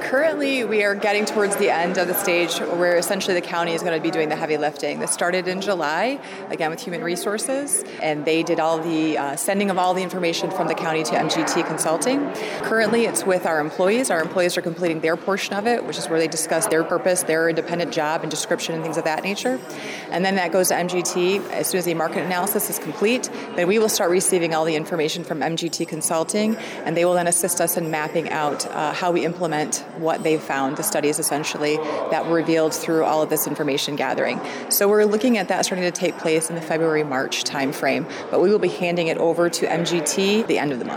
Currently, we are getting towards the end of the stage where essentially the county is going to be doing the heavy lifting. This started in July, again with Human Resources, and they did all the sending of all the information from the county to MGT Consulting. Currently, it's with our employees. Our employees are completing their portion of it, which is where they discuss their purpose, their independent job and description and things of that nature. And then that goes to MGT. As soon as the market analysis is complete, then we will start receiving all the information from MGT Consulting, and they will then assist us in mapping out how we implement what they've found, the studies essentially that were revealed through all of this information gathering. So we're looking at that starting to take place in the February-March timeframe, but we will be handing it over to MGT at the end of the month.